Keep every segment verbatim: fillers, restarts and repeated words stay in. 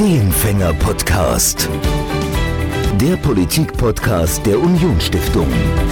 Ideenfänger-Podcast. Der Politik-Podcast der Union-Stiftung.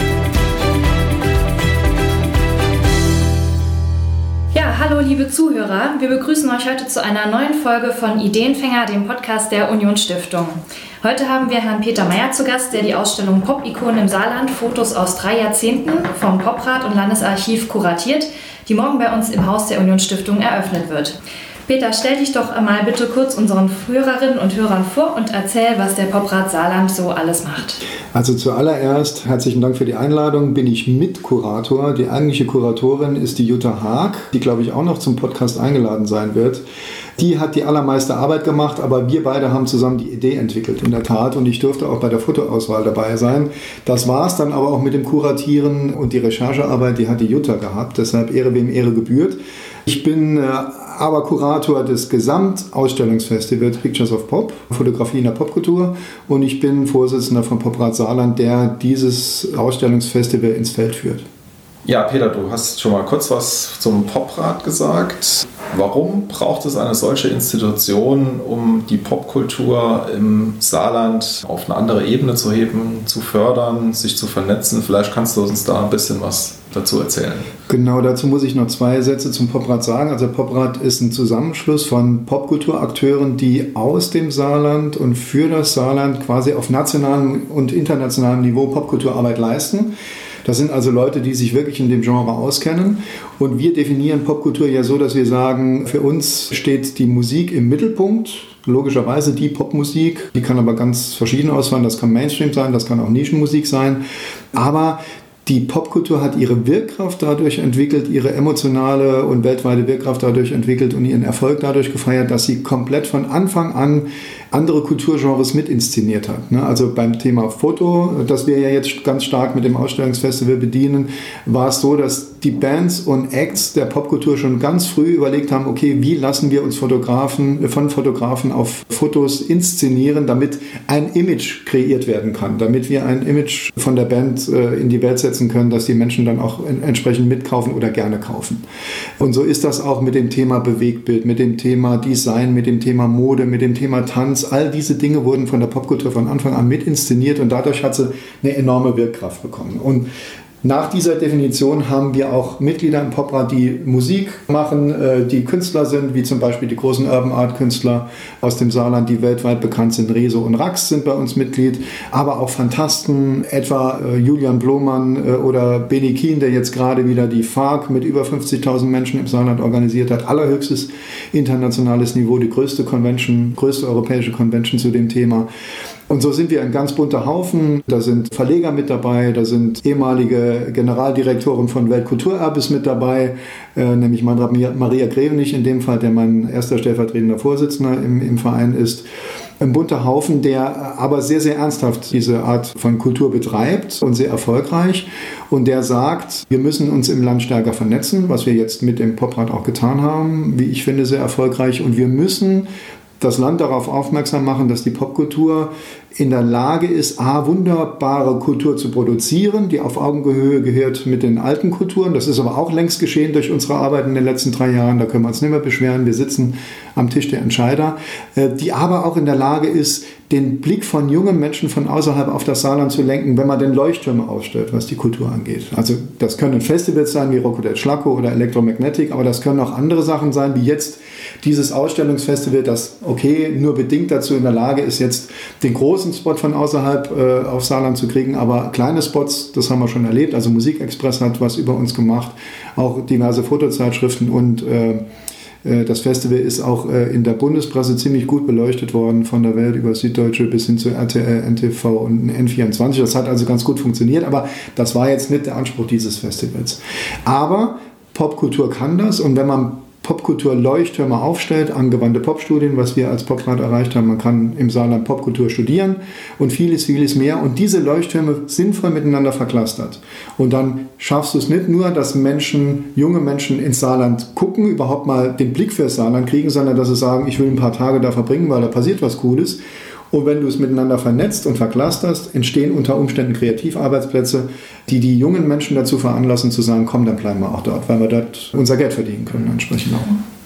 Ja, hallo liebe Zuhörer. Wir begrüßen euch heute zu einer neuen Folge von Ideenfänger, dem Podcast der Union-Stiftung. Heute haben wir Herrn Peter Meyer zu Gast, der die Ausstellung Pop-Ikonen im Saarland, Fotos aus drei Jahrzehnten vom Poprat und Landesarchiv kuratiert, die morgen bei uns im Haus der Union-Stiftung eröffnet wird. Peter, stell dich doch einmal bitte kurz unseren Hörerinnen und Hörern vor und erzähl, was der Poprat Saarland so alles macht. Also zuallererst herzlichen Dank für die Einladung. Bin ich Mitkurator. Die eigentliche Kuratorin ist die Jutta Haag, die, glaube ich, auch noch zum Podcast eingeladen sein wird. Die hat die allermeiste Arbeit gemacht, aber wir beide haben zusammen die Idee entwickelt, in der Tat. Und ich durfte auch bei der Fotoauswahl dabei sein. Das war es dann aber auch mit dem Kuratieren und die Recherchearbeit, die hat die Jutta gehabt. Deshalb Ehre, wem Ehre gebührt. Ich bin äh, aber Kurator des Gesamtausstellungsfestivals Pictures of Pop, Fotografie in der Popkultur. Und ich bin Vorsitzender von Poprat Saarland, der dieses Ausstellungsfestival ins Feld führt. Ja, Peter, du hast schon mal kurz was zum Poprat gesagt. Warum braucht es eine solche Institution, um die Popkultur im Saarland auf eine andere Ebene zu heben, zu fördern, sich zu vernetzen? Vielleicht kannst du uns da ein bisschen was dazu erzählen. Genau, dazu muss ich noch zwei Sätze zum Poprat sagen. Also Poprat ist ein Zusammenschluss von Popkulturakteuren, die aus dem Saarland und für das Saarland quasi auf nationalem und internationalem Niveau Popkulturarbeit leisten. Das sind also Leute, die sich wirklich in dem Genre auskennen. Und wir definieren Popkultur ja so, dass wir sagen, für uns steht die Musik im Mittelpunkt. Logischerweise die Popmusik, die kann aber ganz verschieden ausfallen. Das kann Mainstream sein, das kann auch Nischenmusik sein. Aber die Popkultur hat ihre Wirkkraft dadurch entwickelt, ihre emotionale und weltweite Wirkkraft dadurch entwickelt und ihren Erfolg dadurch gefeiert, dass sie komplett von Anfang an andere Kulturgenres mit inszeniert hat. Also beim Thema Foto, das wir ja jetzt ganz stark mit dem Ausstellungsfestival bedienen, war es so, dass die Bands und Acts der Popkultur schon ganz früh überlegt haben, okay, wie lassen wir uns Fotografen, von Fotografen auf Fotos inszenieren, damit ein Image kreiert werden kann, damit wir ein Image von der Band in die Welt setzen können, dass die Menschen dann auch entsprechend mitkaufen oder gerne kaufen. Und so ist das auch mit dem Thema Bewegtbild, mit dem Thema Design, mit dem Thema Mode, mit dem Thema Tanz. All diese Dinge wurden von der Popkultur von Anfang an mit inszeniert und dadurch hat sie eine enorme Wirkkraft bekommen. Und nach dieser Definition haben wir auch Mitglieder im Poprat, die Musik machen, die Künstler sind, wie zum Beispiel die großen Urban Art Künstler aus dem Saarland, die weltweit bekannt sind. Rezo und Rax sind bei uns Mitglied, aber auch Fantasten, etwa Julian Blomann oder Benny Kien, der jetzt gerade wieder die F A R C mit über fünfzigtausend Menschen im Saarland organisiert hat. Allerhöchstes internationales Niveau, die größte Convention, größte europäische Convention zu dem Thema. Und so sind wir ein ganz bunter Haufen. Da sind Verleger mit dabei, da sind ehemalige Generaldirektoren von Weltkulturerbes mit dabei, äh, nämlich Maria Grevenich in dem Fall, der mein erster stellvertretender Vorsitzender im, im Verein ist. Ein bunter Haufen, der aber sehr, sehr ernsthaft diese Art von Kultur betreibt und sehr erfolgreich. Und der sagt, wir müssen uns im Land stärker vernetzen, was wir jetzt mit dem Poprat auch getan haben, wie ich finde, sehr erfolgreich. Und wir müssen das Land darauf aufmerksam machen, dass die Popkultur in der Lage ist, a, wunderbare Kultur zu produzieren, die auf Augenhöhe gehört mit den alten Kulturen. Das ist aber auch längst geschehen durch unsere Arbeit in den letzten drei Jahren. Da können wir uns nicht mehr beschweren. Wir sitzen am Tisch der Entscheider. Die aber auch in der Lage ist, den Blick von jungen Menschen von außerhalb auf das Saarland zu lenken, wenn man den Leuchttürme aufstellt, was die Kultur angeht. Also das können Festivals sein wie Rocco del Schlacco oder Electromagnetic, aber das können auch andere Sachen sein, wie jetzt dieses Ausstellungsfestival, das okay nur bedingt dazu in der Lage ist, jetzt den großen Spot von außerhalb äh, auf Saarland zu kriegen, aber kleine Spots, das haben wir schon erlebt. Also Musikexpress hat was über uns gemacht, auch diverse Fotozeitschriften und äh, das Festival ist auch in der Bundespresse ziemlich gut beleuchtet worden, von der Welt über Süddeutsche bis hin zu R T L, N T V und N vierundzwanzig. Das hat also ganz gut funktioniert, aber das war jetzt nicht der Anspruch dieses Festivals. Aber Popkultur kann das und wenn man Popkultur-Leuchttürme aufstellt, angewandte Popstudien, was wir als Poprat erreicht haben. Man kann im Saarland Popkultur studieren und vieles, vieles mehr. Und diese Leuchttürme sinnvoll miteinander verklustert. Und dann schaffst du es nicht nur, dass Menschen, junge Menschen ins Saarland gucken, überhaupt mal den Blick fürs Saarland kriegen, sondern dass sie sagen, ich will ein paar Tage da verbringen, weil da passiert was Cooles. Und wenn du es miteinander vernetzt und verclusterst, entstehen unter Umständen Kreativarbeitsplätze, die die jungen Menschen dazu veranlassen zu sagen, komm, dann bleiben wir auch dort, weil wir dort unser Geld verdienen können entsprechend auch.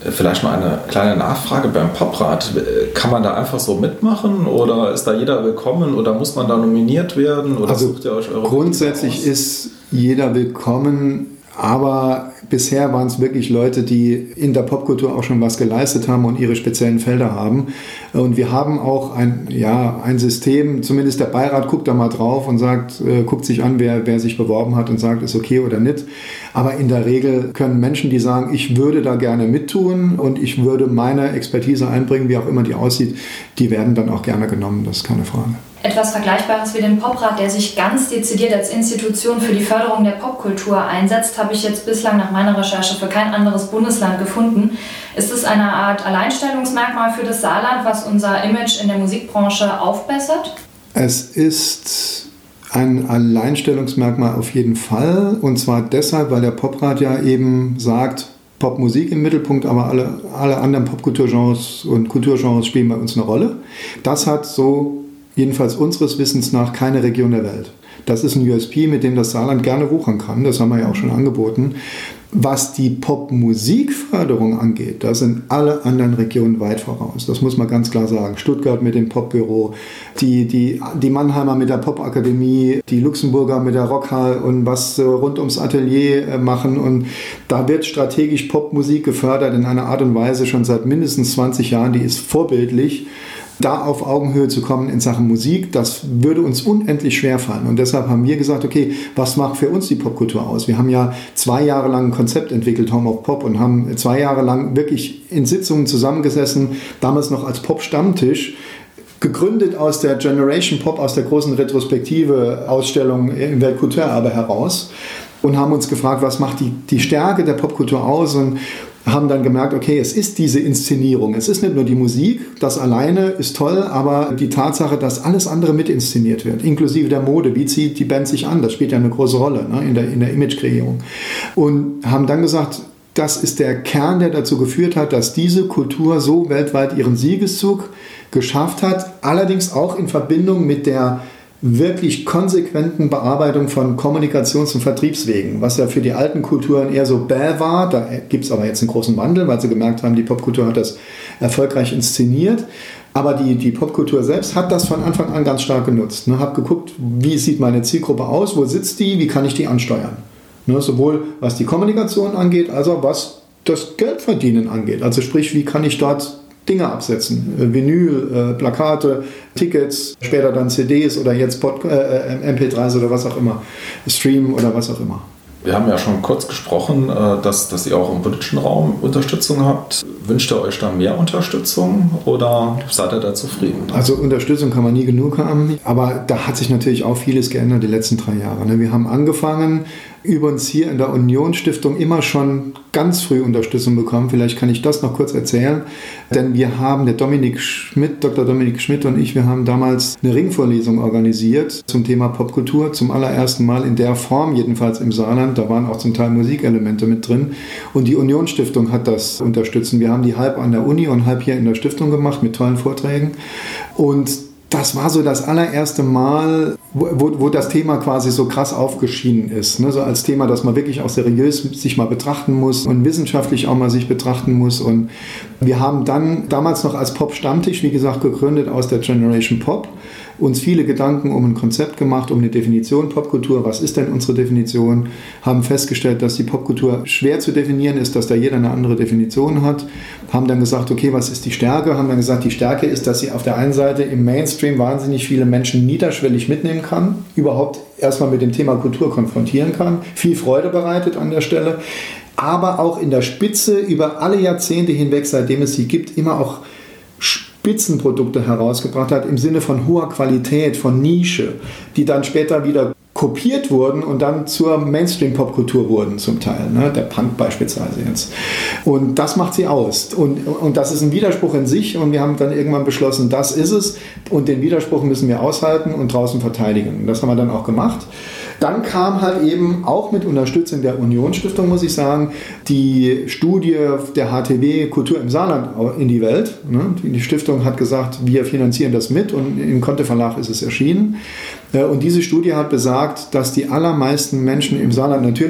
Vielleicht mal eine kleine Nachfrage beim Poprad. Kann man da einfach so mitmachen oder ist da jeder willkommen oder muss man da nominiert werden? Oder also sucht ihr euch eure grundsätzlich ist jeder willkommen, aber bisher waren es wirklich Leute, die in der Popkultur auch schon was geleistet haben und ihre speziellen Felder haben. Und wir haben auch ein, ja, ein System, zumindest der Beirat guckt da mal drauf und sagt, äh, guckt sich an, wer, wer sich beworben hat und sagt, ist okay oder nicht. Aber in der Regel können Menschen, die sagen, ich würde da gerne mittun und ich würde meine Expertise einbringen, wie auch immer die aussieht, die werden dann auch gerne genommen, das ist keine Frage. Etwas Vergleichbares wie den Poprat, der sich ganz dezidiert als Institution für die Förderung der Popkultur einsetzt, habe ich jetzt bislang nach meiner Recherche für kein anderes Bundesland gefunden. Ist es eine Art Alleinstellungsmerkmal für das Saarland, was unser Image in der Musikbranche aufbessert? Es ist ein Alleinstellungsmerkmal auf jeden Fall, und zwar deshalb, weil der Poprat ja eben sagt, Popmusik im Mittelpunkt, aber alle, alle anderen Popkulturgenres und Kulturgenres spielen bei uns eine Rolle. Das hat so jedenfalls unseres Wissens nach keine Region der Welt. Das ist ein U S P, mit dem das Saarland gerne wuchern kann. Das haben wir ja auch schon angeboten. Was die Popmusikförderung angeht, da sind alle anderen Regionen weit voraus. Das muss man ganz klar sagen. Stuttgart mit dem Popbüro, die, die, die Mannheimer mit der Popakademie, die Luxemburger mit der Rockhall und was rund ums Atelier machen. Und da wird strategisch Popmusik gefördert in einer Art und Weise schon seit mindestens zwanzig Jahren. Die ist vorbildlich. Da auf Augenhöhe zu kommen in Sachen Musik, das würde uns unendlich schwer fallen. Und deshalb haben wir gesagt, okay, was macht für uns die Popkultur aus? Wir haben ja zwei Jahre lang ein Konzept entwickelt, Home of Pop, und haben zwei Jahre lang wirklich in Sitzungen zusammengesessen, damals noch als Pop-Stammtisch, gegründet aus der Generation Pop, aus der großen Retrospektive-Ausstellung im Weltkulturerbe heraus, und haben uns gefragt, was macht die, die Stärke der Popkultur aus, und haben dann gemerkt, okay, es ist diese Inszenierung. Es ist nicht nur die Musik, das alleine ist toll, aber die Tatsache, dass alles andere mitinszeniert wird, inklusive der Mode, wie zieht die Band sich an, das spielt ja eine große Rolle, ne, in der, in der Imagekreierung. Und haben dann gesagt, das ist der Kern, der dazu geführt hat, dass diese Kultur so weltweit ihren Siegeszug geschafft hat, allerdings auch in Verbindung mit der wirklich konsequenten Bearbeitung von Kommunikations- und Vertriebswegen, was ja für die alten Kulturen eher so bäh war. Da gibt es aber jetzt einen großen Wandel, weil sie gemerkt haben, die Popkultur hat das erfolgreich inszeniert. Aber die, die Popkultur selbst hat das von Anfang an ganz stark genutzt. Ne? Hab geguckt, wie sieht meine Zielgruppe aus, wo sitzt die, wie kann ich die ansteuern. Ne? Sowohl was die Kommunikation angeht, als auch was das Geldverdienen angeht. Also sprich, wie kann ich dort Dinge absetzen, Vinyl, äh, Plakate, Tickets, später dann C Ds oder jetzt Pod- äh, M P drei s oder was auch immer, streamen oder was auch immer. Wir haben ja schon kurz gesprochen, dass, dass ihr auch im politischen Raum Unterstützung habt. Wünscht ihr euch da mehr Unterstützung oder seid ihr da zufrieden? Also Unterstützung kann man nie genug haben, aber da hat sich natürlich auch vieles geändert die letzten drei Jahre. Wir haben angefangen, übrigens hier in der Union-Stiftung immer schon ganz früh Unterstützung bekommen. Vielleicht kann ich das noch kurz erzählen, denn wir haben, der Dominik Schmidt, Doktor Dominik Schmidt und ich, wir haben damals eine Ringvorlesung organisiert zum Thema Popkultur, zum allerersten Mal in der Form, jedenfalls im Saarland. Da waren auch zum Teil Musikelemente mit drin und die Union-Stiftung hat das unterstützt. Wir haben die halb an der Uni und halb hier in der Stiftung gemacht mit tollen Vorträgen, und das war so das allererste Mal, wo, wo das Thema quasi so krass aufgeschienen ist. Ne? So als Thema, das man wirklich auch seriös sich mal betrachten muss und wissenschaftlich auch mal sich betrachten muss. Und wir haben dann damals noch als Pop-Stammtisch, wie gesagt, gegründet aus der Generation Pop, uns viele Gedanken um ein Konzept gemacht, um eine Definition Popkultur. Was ist denn unsere Definition? Haben festgestellt, dass die Popkultur schwer zu definieren ist, dass da jeder eine andere Definition hat. Haben dann gesagt, okay, was ist die Stärke? Haben dann gesagt, die Stärke ist, dass sie auf der einen Seite im Mainstream wahnsinnig viele Menschen niederschwellig mitnehmen kann, überhaupt erstmal mit dem Thema Kultur konfrontieren kann, viel Freude bereitet an der Stelle, aber auch in der Spitze über alle Jahrzehnte hinweg, seitdem es sie gibt, immer auch Spitzenprodukte herausgebracht hat, im Sinne von hoher Qualität, von Nische, die dann später wieder kopiert wurden und dann zur Mainstream-Popkultur wurden zum Teil, ne? Der Punk beispielsweise jetzt. Und das macht sie aus. Und, und das ist ein Widerspruch in sich, und wir haben dann irgendwann beschlossen, das ist es, und den Widerspruch müssen wir aushalten und draußen verteidigen. Und das haben wir dann auch gemacht. Dann kam halt eben auch mit Unterstützung der Union-Stiftung, muss ich sagen, die Studie der H T W Kultur im Saarland in die Welt. Die Stiftung hat gesagt, wir finanzieren das mit, und im Conte Verlag ist es erschienen. Und diese Studie hat besagt, dass die allermeisten Menschen im Saarland natürlich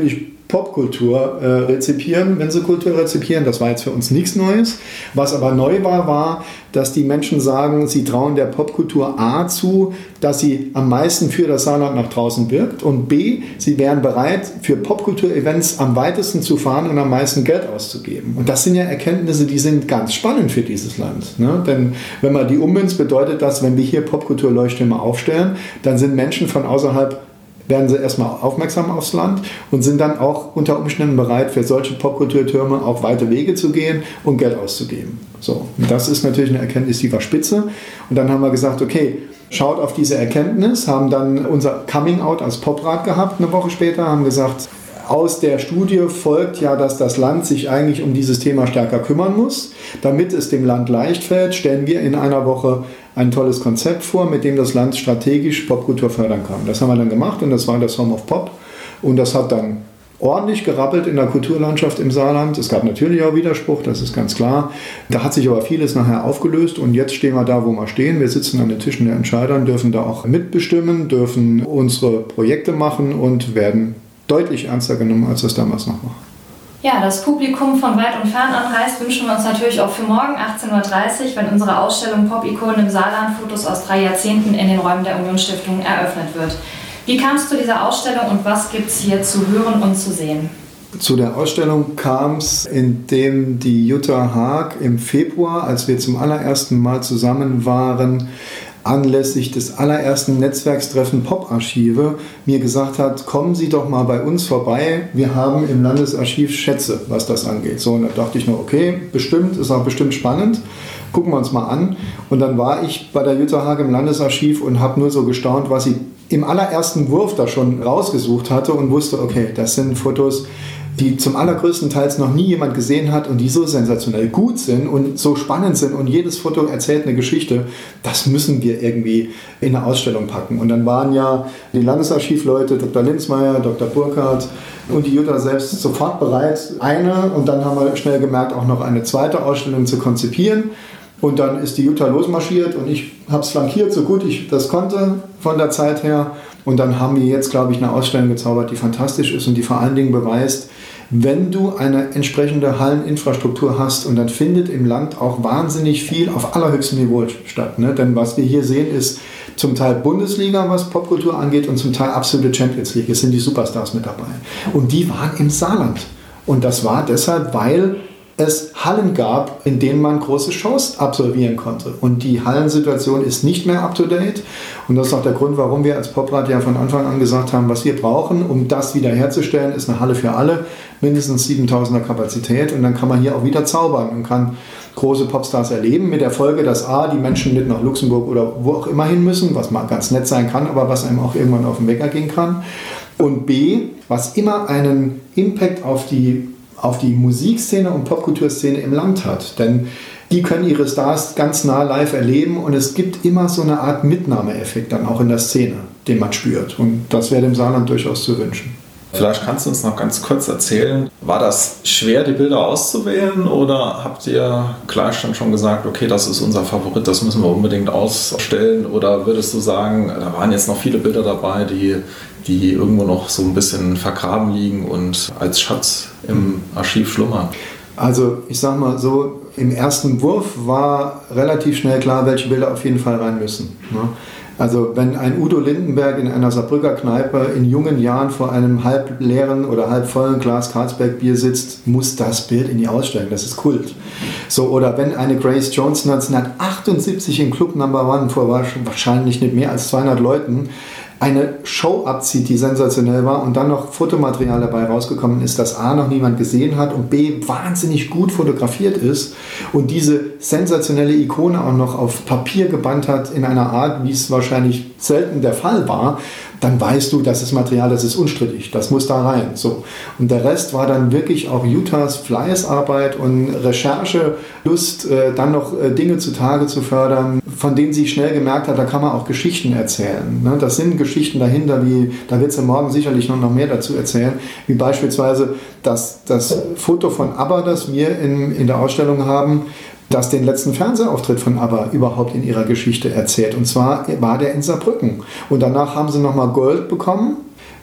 Popkultur äh, rezipieren, wenn sie Kultur rezipieren. Das war jetzt für uns nichts Neues. Was aber neu war, war, dass die Menschen sagen, sie trauen der Popkultur A zu, dass sie am meisten für das Saarland nach draußen wirkt und B, sie wären bereit, für Popkultur-Events am weitesten zu fahren und am meisten Geld auszugeben. Und das sind ja Erkenntnisse, die sind ganz spannend für dieses Land. Ne? Denn wenn man die ummünzt, bedeutet das, wenn wir hier Popkultur-Leuchttürme aufstellen, dann sind Menschen von außerhalb, werden sie erstmal aufmerksam aufs Land und sind dann auch unter Umständen bereit, für solche Popkulturtürme auch weite Wege zu gehen und Geld auszugeben. So, und das ist natürlich eine Erkenntnis, die war spitze. Und dann haben wir gesagt, okay, schaut auf diese Erkenntnis, haben dann unser Coming-out als Poprat gehabt eine Woche später, haben gesagt, aus der Studie folgt ja, dass das Land sich eigentlich um dieses Thema stärker kümmern muss. Damit es dem Land leicht fällt, stellen wir in einer Woche ein tolles Konzept vor, mit dem das Land strategisch Popkultur fördern kann. Das haben wir dann gemacht und das war das Home of Pop. Und das hat dann ordentlich gerappelt in der Kulturlandschaft im Saarland. Es gab natürlich auch Widerspruch, das ist ganz klar. Da hat sich aber vieles nachher aufgelöst und jetzt stehen wir da, wo wir stehen. Wir sitzen an den Tischen der Entscheider, dürfen da auch mitbestimmen, dürfen unsere Projekte machen und werden deutlich ernster genommen, als das damals noch war. Ja, das Publikum von weit und fern anreist, wünschen wir uns natürlich auch für morgen achtzehn Uhr dreißig, wenn unsere Ausstellung Pop-Ikonen im Saarland, Fotos aus drei Jahrzehnten in den Räumen der Unionsstiftung eröffnet wird. Wie kam es zu dieser Ausstellung und was gibt es hier zu hören und zu sehen? Zu der Ausstellung kam es, indem die Jutta Haag im Februar, als wir zum allerersten Mal zusammen waren, anlässlich des allerersten Netzwerkstreffen Poparchive mir gesagt hat, kommen Sie doch mal bei uns vorbei, wir haben im Landesarchiv Schätze, was das angeht. So, und da dachte ich nur, okay, bestimmt, ist auch bestimmt spannend, gucken wir uns mal an. Und dann war ich bei der Jutta Haag im Landesarchiv und habe nur so gestaunt, was sie im allerersten Wurf da schon rausgesucht hatte und wusste, okay, das sind Fotos, die zum allergrößten Teil noch nie jemand gesehen hat und die so sensationell gut sind und so spannend sind und jedes Foto erzählt eine Geschichte, das müssen wir irgendwie in eine Ausstellung packen. Und dann waren ja die Landesarchivleute, Doktor Linzmeier, Doktor Burkhardt und die Jutta selbst sofort bereit, eine und dann haben wir schnell gemerkt, auch noch eine zweite Ausstellung zu konzipieren. Und dann ist die Jutta losmarschiert und ich habe es flankiert, so gut ich das konnte von der Zeit her. Und dann haben wir jetzt, glaube ich, eine Ausstellung gezaubert, die fantastisch ist und die vor allen Dingen beweist, wenn du eine entsprechende Halleninfrastruktur hast und dann findet im Land auch wahnsinnig viel auf allerhöchstem Niveau statt. Ne? Denn was wir hier sehen, ist zum Teil Bundesliga, was Popkultur angeht und zum Teil absolute Champions League. Es sind die Superstars mit dabei. Und die waren im Saarland. Und das war deshalb, weil es Hallen gab, in denen man große Shows absolvieren konnte. Und die Hallensituation ist nicht mehr up-to-date. Und das ist auch der Grund, warum wir als Poprat ja von Anfang an gesagt haben, was wir brauchen, um das wiederherzustellen, ist eine Halle für alle, mindestens siebentausender Kapazität. Und dann kann man hier auch wieder zaubern und kann große Popstars erleben, mit der Folge, dass A, die Menschen nicht nach Luxemburg oder wo auch immer hin müssen, was mal ganz nett sein kann, aber was einem auch irgendwann auf den Wecker gehen kann. Und B, was immer einen Impact auf die auf die Musikszene und Popkulturszene im Land hat. Denn die können ihre Stars ganz nah live erleben und es gibt immer so eine Art Mitnahmeeffekt dann auch in der Szene, den man spürt. Und das wäre dem Saarland durchaus zu wünschen. Vielleicht kannst du uns noch ganz kurz erzählen, war das schwer, die Bilder auszuwählen oder habt ihr gleich dann schon gesagt, okay, das ist unser Favorit, das müssen wir unbedingt ausstellen? Oder würdest du sagen, da waren jetzt noch viele Bilder dabei, die, die irgendwo noch so ein bisschen vergraben liegen und als Schatz im Archiv schlummern? Also ich sag mal so, im ersten Wurf war relativ schnell klar, welche Bilder auf jeden Fall rein müssen. Ne? Also wenn ein Udo Lindenberg in einer Saarbrücker Kneipe in jungen Jahren vor einem halb leeren oder halb vollen Glas Carlsberg-Bier sitzt, muss das Bild in die Ausstellung, das ist Kult. So, oder wenn eine Grace Jones neunzehnhundertachtundsiebzig im Club Number One vor wahrscheinlich nicht mehr als zweihundert Leuten eine Show abzieht, die sensationell war und dann noch Fotomaterial dabei rausgekommen ist, das A, noch niemand gesehen hat und B, wahnsinnig gut fotografiert ist und diese sensationelle Ikone auch noch auf Papier gebannt hat in einer Art, wie es wahrscheinlich selten der Fall war, dann weißt du, das ist Material, das ist unstrittig, das muss da rein. So. Und der Rest war dann wirklich auch Juttas Fleißarbeit und Recherchelust, äh, dann noch äh, Dinge zutage zu fördern, von denen sie schnell gemerkt hat, da kann man auch Geschichten erzählen. Ne? Das sind Geschichten dahinter, wie, da wird sie morgen sicherlich noch, noch mehr dazu erzählen, wie beispielsweise das, das Foto von ABBA, das wir in, in der Ausstellung haben, das den letzten Fernsehauftritt von ABBA überhaupt in ihrer Geschichte erzählt. Und zwar war der in Saarbrücken. Und danach haben sie nochmal Gold bekommen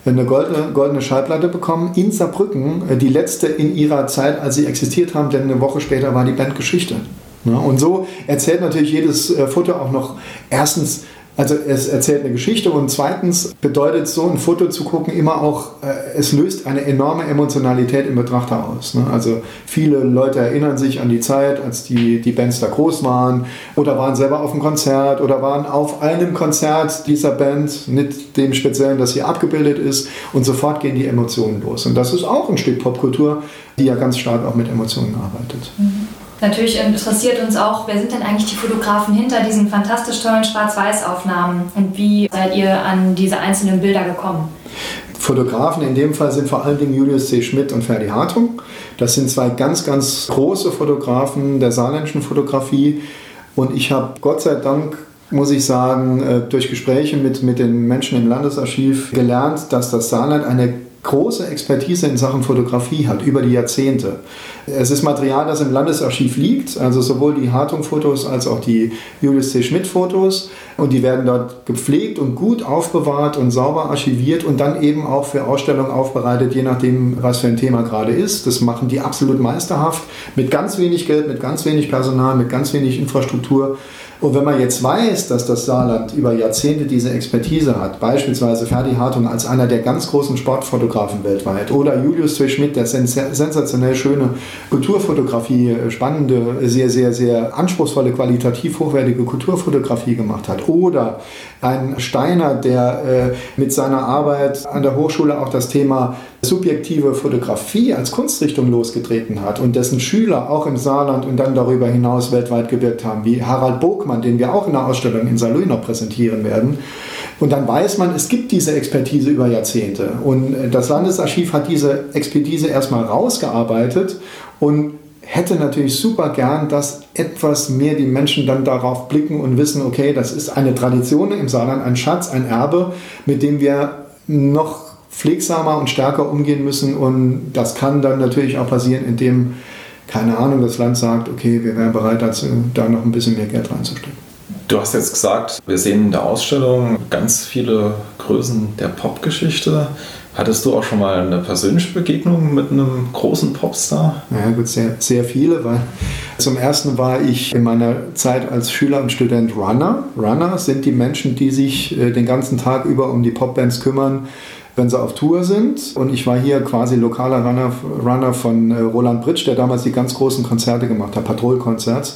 eine goldene, goldene Schallplatte bekommen in Saarbrücken, die letzte in ihrer Zeit, als sie existiert haben, denn eine Woche später war die Band Geschichte. Ja, und so erzählt natürlich jedes Foto auch noch erstens, also es erzählt eine Geschichte und zweitens bedeutet so ein Foto zu gucken immer auch, äh, es löst eine enorme Emotionalität im Betrachter aus. Ne? Also viele Leute erinnern sich an die Zeit, als die, die Bands da groß waren oder waren selber auf einem Konzert oder waren auf einem Konzert dieser Band mit dem Speziellen, das hier abgebildet ist und sofort gehen die Emotionen los. Und das ist auch ein Stück Popkultur, die ja ganz stark auch mit Emotionen arbeitet. Mhm. Natürlich interessiert uns auch, wer sind denn eigentlich die Fotografen hinter diesen fantastisch tollen Schwarz-Weiß-Aufnahmen und wie seid ihr an diese einzelnen Bilder gekommen? Fotografen in dem Fall sind vor allen Dingen Julius C. Schmidt und Ferdi Hartung. Das sind zwei ganz, ganz große Fotografen der saarländischen Fotografie und ich habe Gott sei Dank, muss ich sagen, durch Gespräche mit, mit den Menschen im Landesarchiv gelernt, dass das Saarland eine große Expertise in Sachen Fotografie hat, über die Jahrzehnte. Es ist Material, das im Landesarchiv liegt, also sowohl die Hartung-Fotos als auch die Julius C. Schmidt-Fotos. Und die werden dort gepflegt und gut aufbewahrt und sauber archiviert und dann eben auch für Ausstellungen aufbereitet, je nachdem, was für ein Thema gerade ist. Das machen die absolut meisterhaft, mit ganz wenig Geld, mit ganz wenig Personal, mit ganz wenig Infrastruktur. Und wenn man jetzt weiß, dass das Saarland über Jahrzehnte diese Expertise hat, beispielsweise Ferdi Hartung als einer der ganz großen Sportfotografen weltweit oder Julius C. Schmidt, der sens- sensationell schöne Kulturfotografie, spannende, sehr, sehr, sehr anspruchsvolle, qualitativ hochwertige Kulturfotografie gemacht hat oder ein Steiner, der äh, mit seiner Arbeit an der Hochschule auch das Thema subjektive Fotografie als Kunstrichtung losgetreten hat und dessen Schüler auch im Saarland und dann darüber hinaus weltweit gewirkt haben, wie Harald Bogmann, den wir auch in der Ausstellung in Saarlouis noch präsentieren werden. Und dann weiß man, es gibt diese Expertise über Jahrzehnte. Und das Landesarchiv hat diese Expertise erstmal rausgearbeitet und hätte natürlich super gern, dass etwas mehr die Menschen dann darauf blicken und wissen, okay, das ist eine Tradition im Saarland, ein Schatz, ein Erbe, mit dem wir noch pflegsamer und stärker umgehen müssen und das kann dann natürlich auch passieren, indem, keine Ahnung, das Land sagt, okay, wir wären bereit dazu, da noch ein bisschen mehr Geld reinzustecken. Du hast jetzt gesagt, wir sehen in der Ausstellung ganz viele Größen der Popgeschichte. Hattest du auch schon mal eine persönliche Begegnung mit einem großen Popstar? Ja gut, sehr, sehr viele, weil zum ersten war ich in meiner Zeit als Schüler und Student Runner. Runner sind die Menschen, die sich den ganzen Tag über um die Popbands kümmern, wenn sie auf Tour sind. Und ich war hier quasi lokaler Runner, Runner von Roland Britsch, der damals die ganz großen Konzerte gemacht hat, Patrol-Konzerts,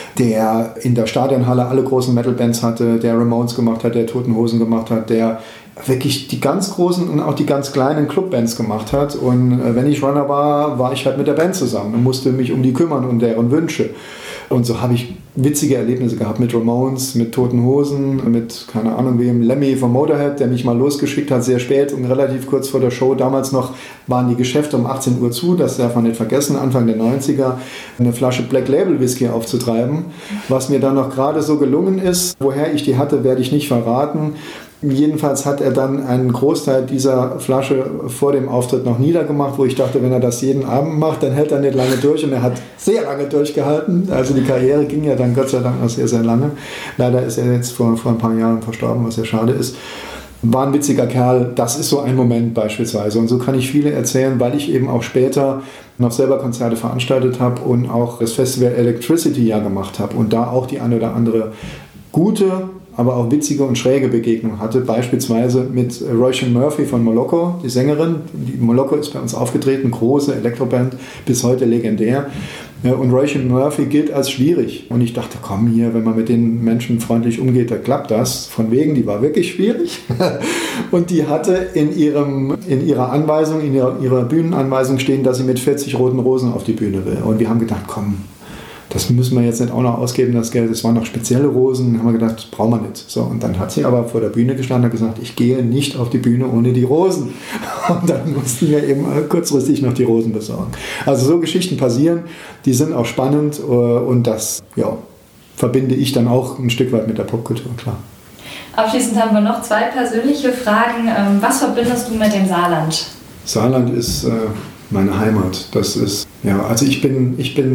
der in der Stadionhalle alle großen Metal-Bands hatte, der Ramones gemacht hat, der Toten Hosen gemacht hat, der wirklich die ganz großen und auch die ganz kleinen Clubbands gemacht hat. Und wenn ich Runner war, war ich halt mit der Band zusammen und musste mich um die kümmern und deren Wünsche. Und so habe ich witzige Erlebnisse gehabt mit Ramones, mit Toten Hosen, mit, keine Ahnung wem, Lemmy von Motorhead, der mich mal losgeschickt hat, sehr spät und relativ kurz vor der Show. Damals noch waren die Geschäfte um achtzehn Uhr zu, das darf man nicht vergessen, Anfang der neunziger, eine Flasche Black Label Whisky aufzutreiben. Was mir dann noch gerade so gelungen ist, woher ich die hatte, werde ich nicht verraten. Jedenfalls hat er dann einen Großteil dieser Flasche vor dem Auftritt noch niedergemacht, wo ich dachte, wenn er das jeden Abend macht, dann hält er nicht lange durch und er hat sehr lange durchgehalten. Also die Karriere ging ja dann Gott sei Dank noch sehr, sehr lange. Leider ist er jetzt vor, vor ein paar Jahren verstorben, was sehr schade ist. War ein witziger Kerl, das ist so ein Moment beispielsweise und so kann ich viele erzählen, weil ich eben auch später noch selber Konzerte veranstaltet habe und auch das Festival Electricity ja gemacht habe und da auch die eine oder andere gute, aber auch witzige und schräge Begegnung hatte, beispielsweise mit Roisin Murphy von Moloko, die Sängerin. Die Moloko ist bei uns aufgetreten, große Elektroband, bis heute legendär. Und Roisin Murphy gilt als schwierig. Und ich dachte, komm hier, wenn man mit den Menschen freundlich umgeht, dann klappt das. Von wegen, die war wirklich schwierig. Und die hatte in, ihrem, in ihrer Anweisung, in ihrer, ihrer Bühnenanweisung stehen, dass sie mit vierzig roten Rosen auf die Bühne will. Und wir haben gedacht, komm, das müssen wir jetzt nicht auch noch ausgeben, das Geld. Es waren noch spezielle Rosen, haben wir gedacht, das brauchen wir nicht. So, und dann hat sie aber vor der Bühne gestanden und gesagt, ich gehe nicht auf die Bühne ohne die Rosen. Und dann mussten wir eben kurzfristig noch die Rosen besorgen. Also so Geschichten passieren, die sind auch spannend und das ja, verbinde ich dann auch ein Stück weit mit der Popkultur, klar. Abschließend haben wir noch zwei persönliche Fragen. Was verbindest du mit dem Saarland? Saarland ist äh, meine Heimat. Das ist, ja, also ich bin, ich bin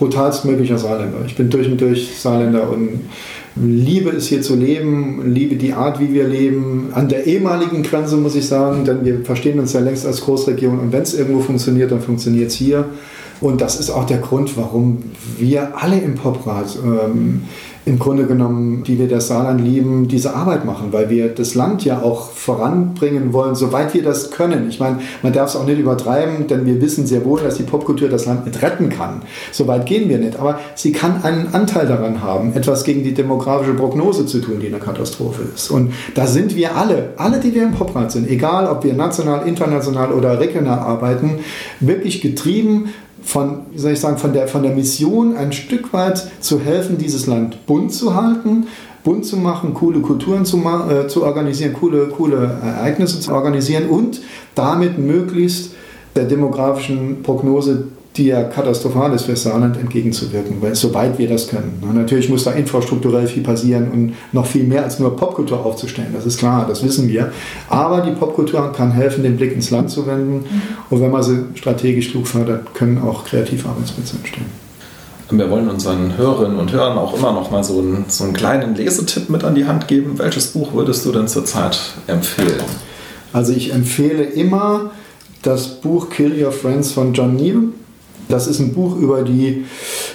brutalst möglicher Saarländer. Ich bin durch und durch Saarländer und liebe es hier zu leben, liebe die Art, wie wir leben. An der ehemaligen Grenze muss ich sagen, denn wir verstehen uns ja längst als Großregion und wenn es irgendwo funktioniert, dann funktioniert es hier. Und das ist auch der Grund, warum wir alle im Poprat ähm, im Grunde genommen, die wir das Saarland lieben, diese Arbeit machen, weil wir das Land ja auch voranbringen wollen, soweit wir das können. Ich meine, man darf es auch nicht übertreiben, denn wir wissen sehr wohl, dass die Popkultur das Land nicht retten kann. Soweit gehen wir nicht, aber sie kann einen Anteil daran haben, etwas gegen die demografische Prognose zu tun, die eine Katastrophe ist. Und da sind wir alle, alle, die wir im Poprat sind, egal ob wir national, international oder regional arbeiten, wirklich getrieben von, wie soll ich sagen, von der, von der Mission ein Stück weit zu helfen, dieses Land bunt zu halten, bunt zu machen, coole Kulturen zu, äh, zu organisieren, coole, coole Ereignisse zu organisieren und damit möglichst der demografischen Prognose, die ja katastrophal ist für Saarland, entgegenzuwirken, weil soweit wir das können. Na, natürlich muss da infrastrukturell viel passieren und noch viel mehr als nur Popkultur aufzustellen. Das ist klar, das wissen wir. Aber die Popkultur kann helfen, den Blick ins Land zu wenden. Mhm. Und wenn man sie strategisch klug fördert, können auch Kreativarbeitsplätze entstehen. Wir wollen unseren Hörerinnen und Hörern auch immer noch mal so einen, so einen kleinen Lesetipp mit an die Hand geben. Welches Buch würdest du denn zurzeit empfehlen? Also ich empfehle immer das Buch Kill Your Friends von John Neal. Das ist ein Buch über die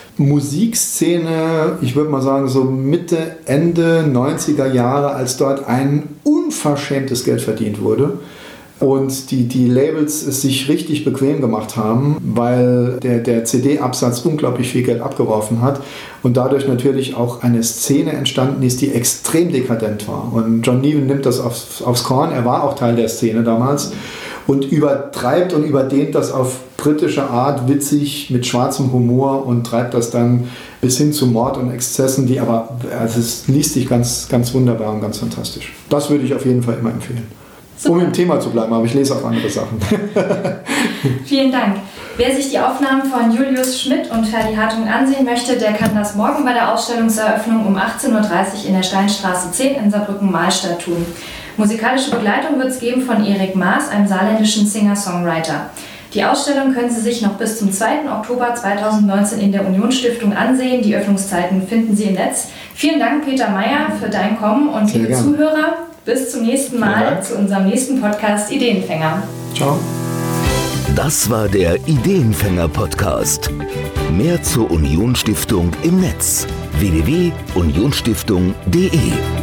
Musikszene, ich würde mal sagen so Mitte, Ende neunziger Jahre, als dort ein unverschämtes Geld verdient wurde und die, die Labels es sich richtig bequem gemacht haben, weil der, der C D-Absatz unglaublich viel Geld abgeworfen hat und dadurch natürlich auch eine Szene entstanden ist, die extrem dekadent war. Und John Neal nimmt das aufs, aufs Korn, er war auch Teil der Szene damals und übertreibt und überdehnt das auf britische Art, witzig, mit schwarzem Humor und treibt das dann bis hin zu Mord und Exzessen, die aber, also es liest sich ganz, ganz wunderbar und ganz fantastisch. Das würde ich auf jeden Fall immer empfehlen. Super. Um im Thema zu bleiben, aber ich lese auch andere Sachen. Vielen Dank. Wer sich die Aufnahmen von Julius Schmidt und Ferdi Hartung ansehen möchte, der kann das morgen bei der Ausstellungseröffnung um achtzehn Uhr dreißig in der Steinstraße zehn in Saarbrücken-Mahlstadt tun. Musikalische Begleitung wird es geben von Erik Maas, einem saarländischen Singer-Songwriter. Die Ausstellung können Sie sich noch bis zum zweiten Oktober zweitausendneunzehn in der Union-Stiftung ansehen. Die Öffnungszeiten finden Sie im Netz. Vielen Dank, Peter Meyer, für dein Kommen und Sehr liebe gern. Zuhörer, bis zum nächsten Mal zu unserem nächsten Podcast Ideenfänger. Ciao. Das war der Ideenfänger-Podcast. Mehr zur Union-Stiftung im Netz: w w w punkt unionstiftung punkt d e.